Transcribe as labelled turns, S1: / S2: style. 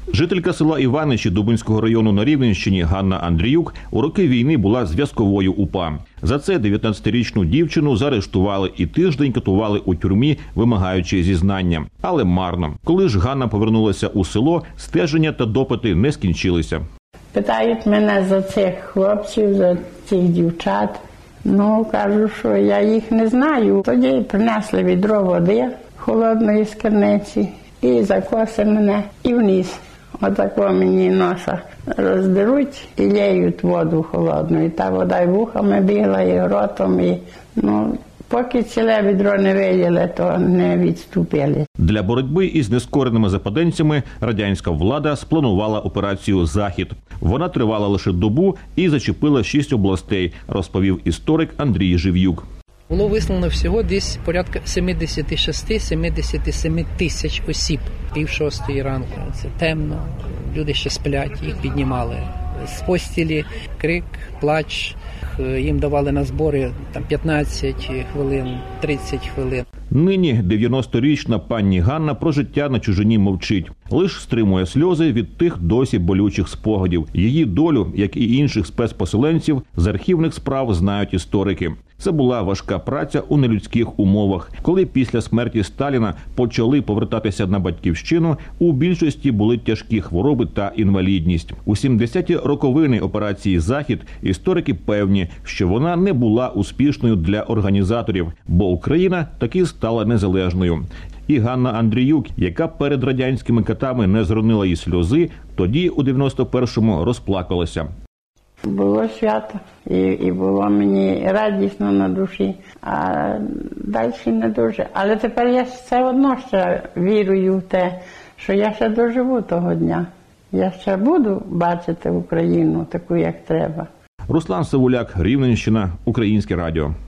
S1: Жителька села Іваничі Дубинського району на Рівненщині Ганна Андріюк у роки війни була зв'язковою УПА. За це 19-річну дівчину заарештували і тиждень катували у тюрмі, вимагаючи зізнання. Але марно. Коли ж Ганна повернулася у село, стеження та допити не скінчилися.
S2: Питають мене за цих хлопців, за цих дівчат. Кажу, що я їх не знаю. Тоді принесли відро води холодної з криниці і закоси мене і вниз. Отако мені носа роздеруть і лєють воду холодну. І та вода й вухами бігла, і ротом. Поки ціле відро не виліли, то не відступили.
S1: Для боротьби із нескореними западенцями радянська влада спланувала операцію «Захід». Вона тривала лише добу і зачепила 6 областей, розповів історик Андрій Жив'юк.
S3: Було вислано всього десь порядка 76-77 тисяч осіб. 5:30 ранку. Це темно, люди ще сплять, їх піднімали з постілі, крик, плач. Їм давали на збори 15 хвилин, 30 хвилин.
S1: Нині 90-річна пані Ганна про життя на чужині мовчить. Лиш стримує сльози від тих досі болючих спогадів. Її долю, як і інших спецпоселенців, з архівних справ знають історики. Це була важка праця у нелюдських умовах. Коли після смерті Сталіна почали повертатися на батьківщину, у більшості були тяжкі хвороби та інвалідність. У 70-ті роковини операції «Захід» історики певні, що вона не була успішною для організаторів, бо Україна таки стала незалежною. І Ганна Андріюк, яка перед радянськими катами не зронила й сльози, тоді у 91-му розплакалася.
S2: Було свято, і було мені радісно на душі, а далі не дуже. Але тепер я все одно ще вірую в те, що я ще доживу того дня. Я ще буду бачити Україну таку, як треба.
S1: Руслан Савуляк, Рівненщина, Українське радіо.